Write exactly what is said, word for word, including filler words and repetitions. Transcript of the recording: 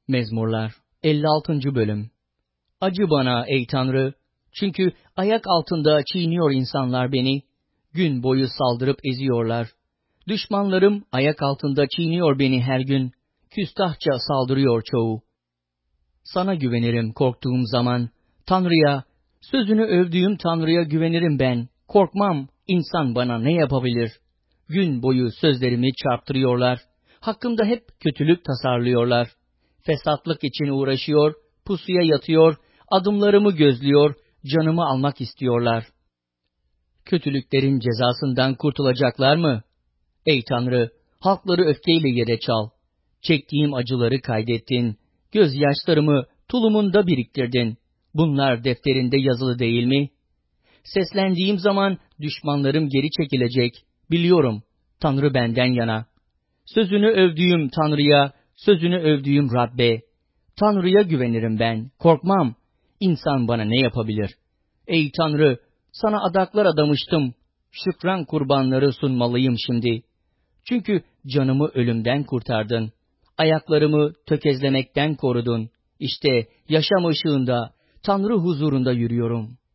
Mezmurlar elli altıncı. Bölüm. Acı bana ey Tanrı, çünkü ayak altında çiğniyor insanlar beni, gün boyu saldırıp eziyorlar. Düşmanlarım ayak altında çiğniyor beni her gün, küstahça saldırıyor çoğu. Sana güvenirim korktuğum zaman, Tanrı'ya, sözünü övdüğüm Tanrı'ya güvenirim ben, korkmam, insan bana ne yapabilir? Gün boyu sözlerimi çarptırıyorlar, hakkımda hep kötülük tasarlıyorlar. Fesatlık için uğraşıyor, pusuya yatıyor, adımlarımı gözlüyor, canımı almak istiyorlar. Kötülüklerin cezasından kurtulacaklar mı? Ey Tanrı, halkları öfkeyle yere çal. Çektiğim acıları kaydettin, gözyaşlarımı tulumunda biriktirdin. Bunlar defterinde yazılı değil mi? Seslendiğim zaman düşmanlarım geri çekilecek, biliyorum, Tanrı benden yana. Sözünü övdüğüm Tanrı'ya, sözünü övdüğüm Rabbe, Tanrı'ya güvenirim ben, korkmam. İnsan bana ne yapabilir? Ey Tanrı, sana adaklar adamıştım, şükran kurbanları sunmalıyım şimdi. Çünkü canımı ölümden kurtardın, ayaklarımı tökezlemekten korudun. İşte yaşam ışığında, Tanrı huzurunda yürüyorum.